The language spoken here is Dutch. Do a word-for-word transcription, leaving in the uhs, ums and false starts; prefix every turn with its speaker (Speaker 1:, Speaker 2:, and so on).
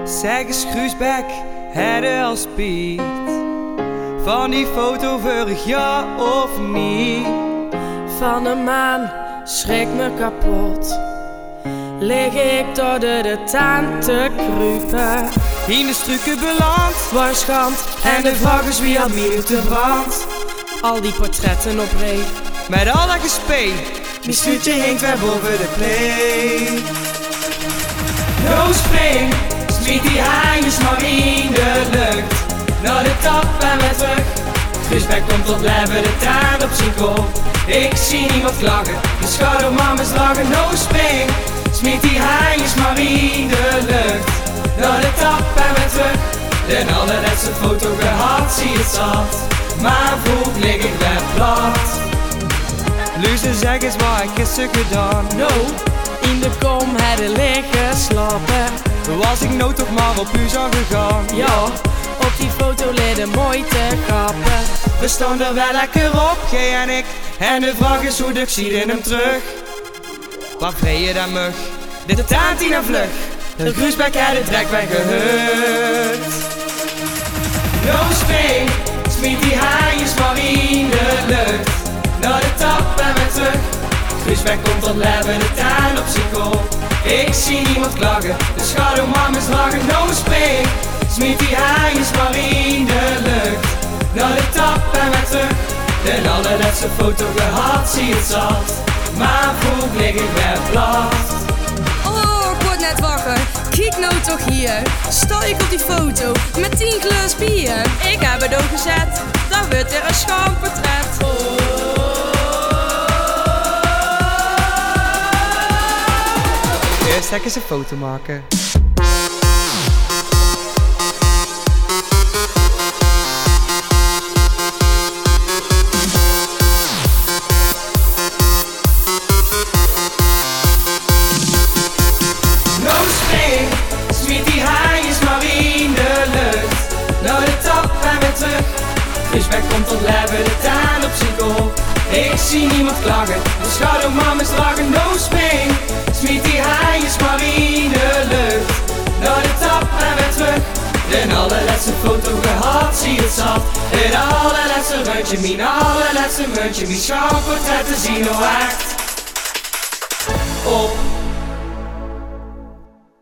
Speaker 1: Zeg eens Gruusbeck, heb je al spiet van die foto vorig jaar of niet?
Speaker 2: Van de maan schrik me kapot, lig ik door de, de tuin te kruipen.
Speaker 1: In de struiken beland,
Speaker 2: Warschand en de vraag is wie had minuten brand. Al die portretten op ree,
Speaker 1: met al dat gespee.
Speaker 2: die stuurtje hinkt weer boven de play. No spring, smiet die haaiers maar in de lucht. Naar de tap en weer terug. Gruusbeck komt tot leven de tuin op zijn kop. Ik zie niemand klagen, de schoudermamas dragen. No spring, smiet die haaiers maar in de lucht. Naar de tap en weer terug. De allerlaatste foto gehad, zie het zat. Maar vroeg lig ik weer plat.
Speaker 1: Luister, zeg eens wat ik gisteren gedaan.
Speaker 2: No, in de kom hadden liggen slapen.
Speaker 1: Was ik nou toch maar op u zou gegaan?
Speaker 2: Ja, op die foto leden mooi te kappen.
Speaker 1: We stonden er wel lekker op, G en ik. En de vraag is hoe ik zie in hem terug. Waar vrij je dan mug? Dit taant die naar vlug. De Gruusbeck had de trek weggehut.
Speaker 2: No spring, smiet die haaiers maar in de lucht. Naar de tap en weer terug. Gruusbeck komt tot leven de tuin op zijn kop. Ik zie niemand klagen, de schaduwmamas dragen. No spring, smiet die haaiers maar in de lucht. Naar de tap en weer terug. De allerlaatste foto gehad, zie het zat. Maar vroeg lig ik weer plat.
Speaker 3: Oh, ik word net wakker. Kijk nou toch hier. Sta ik op die foto met tien glas bier. Ik heb het ook gezet. Dan wordt er een schaamportret.
Speaker 1: Eerst eens een foto maken.
Speaker 2: No spring, smiet die haaiers maar in de lucht. Naar de tap en weer terug. Gruusbeck komt tot leven de tuin op zijn kop. Ik zie niemand klagen, de schaduwmamas dragen. No spring, smiet die haaiers maar in de lucht. Naar de tap en weer terug. De allerlaatste foto gehad, zie het zat. Het allerlaatste muntje, mijn allerlaatste muntje. Mijn schaamportretten zien nog echt op.